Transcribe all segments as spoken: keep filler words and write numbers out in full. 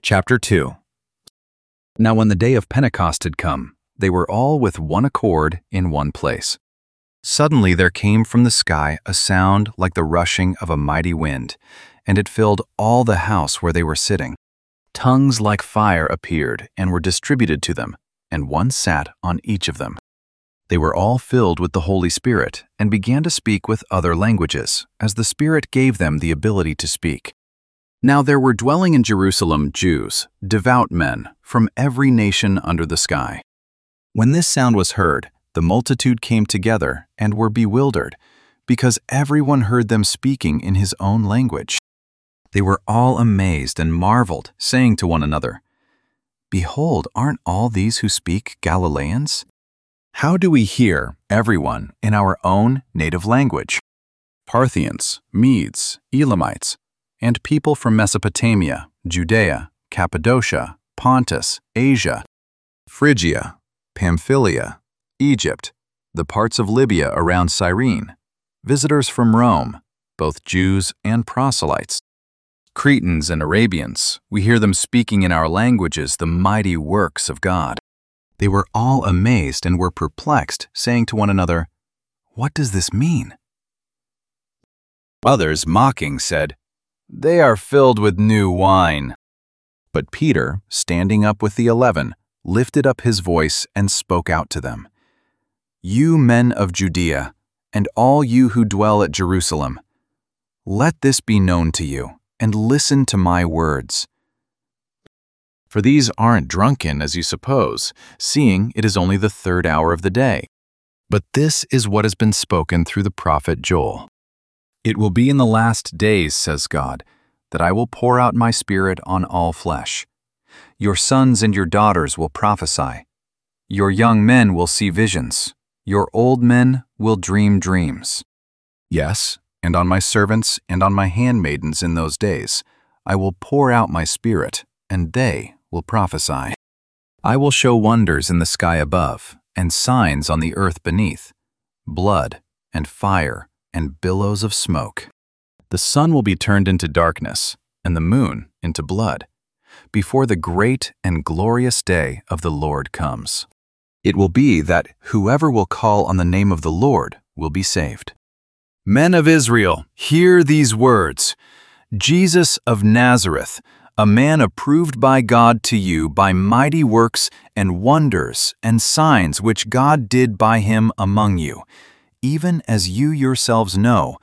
Chapter two. Now when the day of Pentecost had come, they were all with one accord in one place. Suddenly there came from the sky a sound like the rushing of a mighty wind, and it filled all the house where they were sitting. Tongues like fire appeared and were distributed to them, and one sat on each of them. They were all filled with the Holy Spirit and began to speak with other languages, as the Spirit gave them the ability to speak. Now there were dwelling in Jerusalem Jews, devout men, from every nation under the sky. When this sound was heard, the multitude came together and were bewildered, because everyone heard them speaking in his own language. They were all amazed and marveled, saying to one another, "Behold, aren't all these who speak Galileans? How do we hear, everyone, in our own native language? Parthians, Medes, Elamites, and people from Mesopotamia, Judea, Cappadocia, Pontus, Asia, Phrygia, Pamphylia, Egypt, the parts of Libya around Cyrene, visitors from Rome, both Jews and proselytes, Cretans and Arabians, we hear them speaking in our languages the mighty works of God." They were all amazed and were perplexed, saying to one another, "What does this mean?" Others, mocking, said, "They are filled with new wine." But Peter, standing up with the eleven, lifted up his voice and spoke out to them, "You men of Judea, and all you who dwell at Jerusalem, let this be known to you, and listen to my words. For these aren't drunken as you suppose, seeing it is only the third hour of the day. But this is what has been spoken through the prophet Joel. It will be in the last days, says God, that I will pour out my Spirit on all flesh. Your sons and your daughters will prophesy. Your young men will see visions. Your old men will dream dreams. Yes, and on my servants and on my handmaidens in those days, I will pour out my Spirit, and they will prophesy. I will show wonders in the sky above, and signs on the earth beneath, blood and fire and billows of smoke. The sun will be turned into darkness, and the moon into blood, before the great and glorious day of the Lord comes. It will be that whoever will call on the name of the Lord will be saved. Men of Israel, hear these words. Jesus of Nazareth, a man approved by God to you by mighty works and wonders and signs which God did by him among you, even as you yourselves know,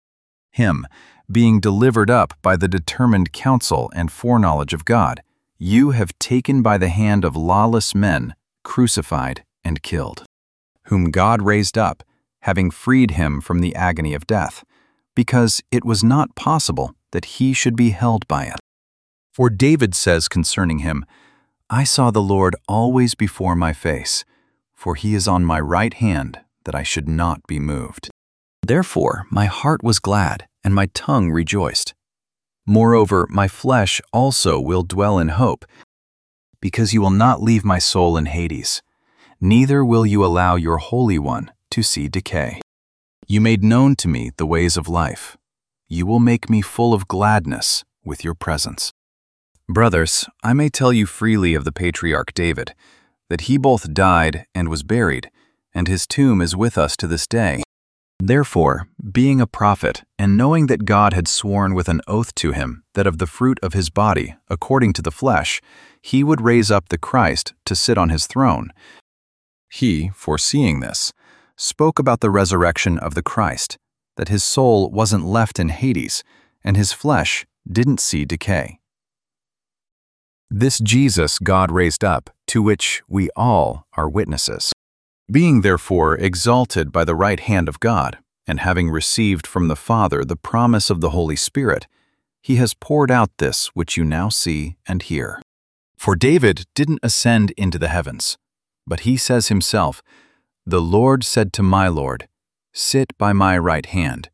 him, being delivered up by the determined counsel and foreknowledge of God, you have taken by the hand of lawless men, crucified and killed, whom God raised up, having freed him from the agony of death, because it was not possible that he should be held by it. For David says concerning him, I saw the Lord always before my face, for he is on my right hand, that I should not be moved. Therefore my heart was glad, and my tongue rejoiced. Moreover, my flesh also will dwell in hope, because you will not leave my soul in Hades, neither will you allow your Holy One to see decay. You made known to me the ways of life. You will make me full of gladness with your presence. Brothers, I may tell you freely of the patriarch David, that he both died and was buried, and his tomb is with us to this day. Therefore, being a prophet, and knowing that God had sworn with an oath to him that of the fruit of his body, according to the flesh, he would raise up the Christ to sit on his throne, he, foreseeing this, spoke about the resurrection of the Christ, that his soul wasn't left in Hades, and his flesh didn't see decay. This Jesus God raised up, to which we all are witnesses. Being therefore exalted by the right hand of God, and having received from the Father the promise of the Holy Spirit, he has poured out this which you now see and hear. For David didn't ascend into the heavens, but he says himself, The Lord said to my Lord, Sit by my right hand,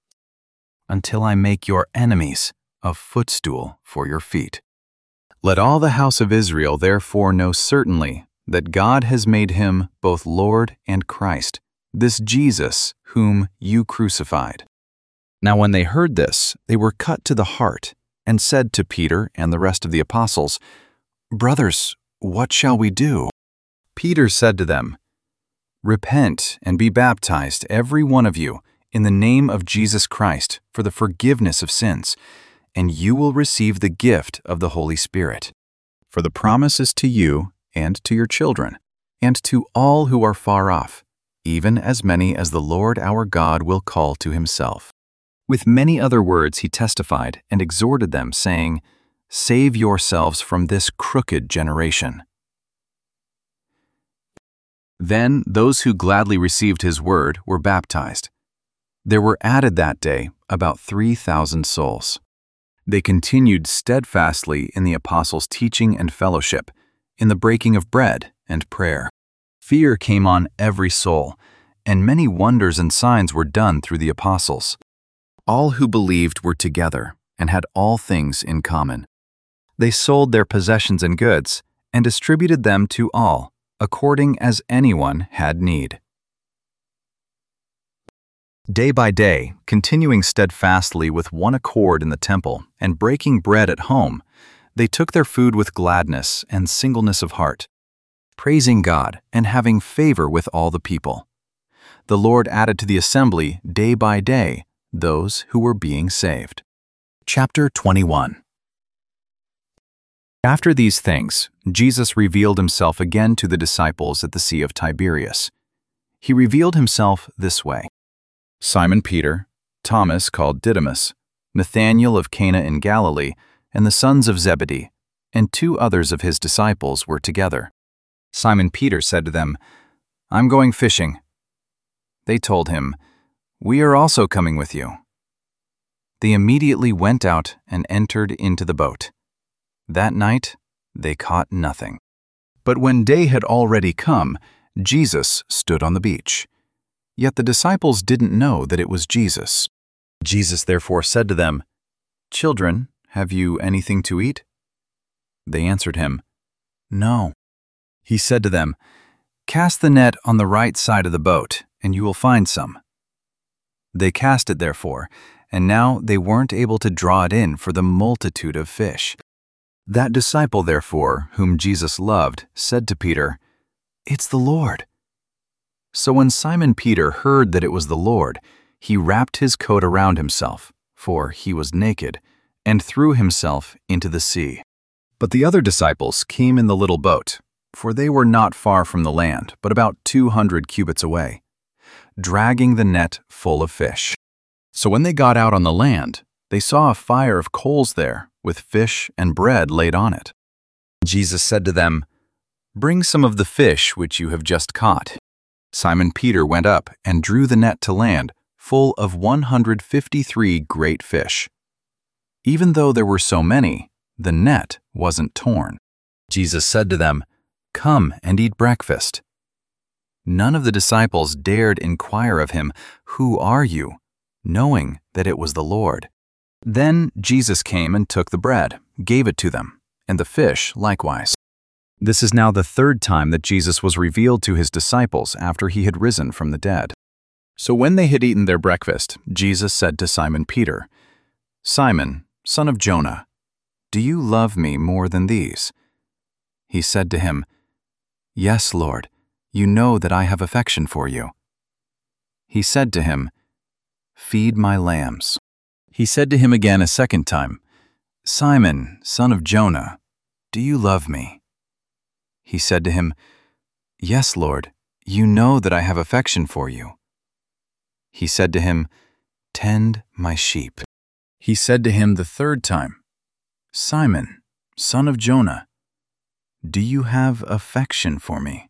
until I make your enemies a footstool for your feet. Let all the house of Israel therefore know certainly that God has made him both Lord and Christ, this Jesus whom you crucified. Now when they heard this, they were cut to the heart, and said to Peter and the rest of the apostles, "Brothers, what shall we do?" Peter said to them, "Repent and be baptized, every one of you, in the name of Jesus Christ for the forgiveness of sins, and you will receive the gift of the Holy Spirit. For the promise is to you and to your children, and to all who are far off, even as many as the Lord our God will call to himself." With many other words he testified and exhorted them, saying, "Save yourselves from this crooked generation." Then those who gladly received his word were baptized. There were added that day about three thousand souls. They continued steadfastly in the apostles' teaching and fellowship, in the breaking of bread and prayer. Fear came on every soul, and many wonders and signs were done through the apostles. All who believed were together and had all things in common. They sold their possessions and goods and distributed them to all, according as anyone had need. Day by day, continuing steadfastly with one accord in the temple and breaking bread at home, they took their food with gladness and singleness of heart, praising God and having favor with all the people. The Lord added to the assembly day by day those who were being saved. Chapter twenty-one. After these things, Jesus revealed himself again to the disciples at the Sea of Tiberias. He revealed himself this way: Simon Peter, Thomas called Didymus, Nathanael of Cana in Galilee, and the sons of Zebedee, and two others of his disciples were together. Simon Peter said to them, "I'm going fishing." They told him, "We are also coming with you." They immediately went out and entered into the boat. That night they caught nothing. But when day had already come, Jesus stood on the beach. Yet the disciples didn't know that it was Jesus. Jesus therefore said to them, "Children, have you anything to eat?" They answered him, "No." He said to them, "Cast the net on the right side of the boat, and you will find some." They cast it therefore, and now they weren't able to draw it in for the multitude of fish. That disciple therefore, whom Jesus loved, said to Peter, "It's the Lord." So when Simon Peter heard that it was the Lord, he wrapped his coat around himself, for he was naked, and threw himself into the sea. But the other disciples came in the little boat, for they were not far from the land, but about two hundred cubits away, dragging the net full of fish. So when they got out on the land, they saw a fire of coals there, with fish and bread laid on it. Jesus said to them, "Bring some of the fish which you have just caught." Simon Peter went up and drew the net to land, full of one hundred fifty-three great fish. Even though there were so many, the net wasn't torn. Jesus said to them, "Come and eat breakfast." None of the disciples dared inquire of him, "Who are you?" knowing that it was the Lord. Then Jesus came and took the bread, gave it to them, and the fish likewise. This is now the third time that Jesus was revealed to his disciples after he had risen from the dead. So when they had eaten their breakfast, Jesus said to Simon Peter, "Simon, son of Jonah, do you love me more than these?" He said to him, "Yes, Lord, you know that I have affection for you." He said to him, "Feed my lambs." He said to him again a second time, "Simon, son of Jonah, do you love me?" He said to him, "Yes, Lord, you know that I have affection for you." He said to him, "Tend my sheep." He said to him the third time, "Simon, son of Jonah, do you have affection for me?"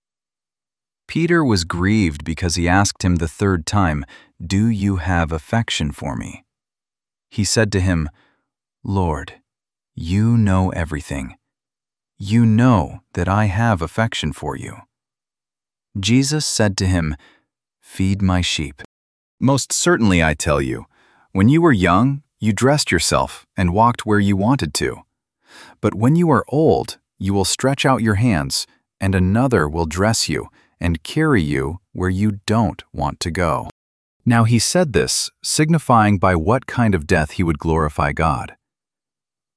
Peter was grieved because he asked him the third time, "Do you have affection for me?" He said to him, "Lord, you know everything. You know that I have affection for you." Jesus said to him, "Feed my sheep. Most certainly I tell you, when you were young, you dressed yourself and walked where you wanted to. But when you are old, you will stretch out your hands, and another will dress you and carry you where you don't want to go." Now he said this, signifying by what kind of death he would glorify God.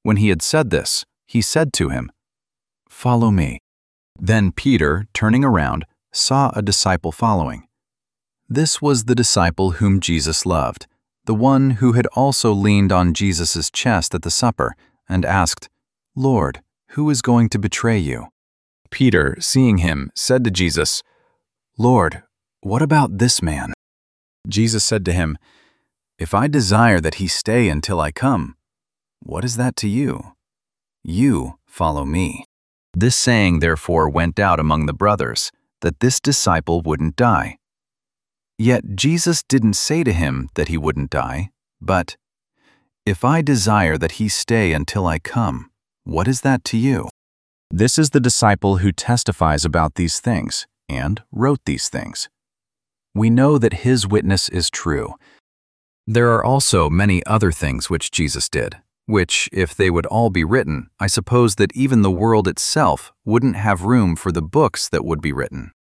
When he had said this, he said to him, "Follow me." Then Peter, turning around, saw a disciple following. This was the disciple whom Jesus loved, the one who had also leaned on Jesus' chest at the supper and asked, "Lord, who is going to betray you?" Peter, seeing him, said to Jesus, "Lord, what about this man?" Jesus said to him, "If I desire that he stay until I come, what is that to you? You follow me." This saying therefore went out among the brothers, that this disciple wouldn't die. Yet Jesus didn't say to him that he wouldn't die, but, "If I desire that he stay until I come, what is that to you?" This is the disciple who testifies about these things and wrote these things. We know that his witness is true. There are also many other things which Jesus did, which, if they would all be written, I suppose that even the world itself wouldn't have room for the books that would be written.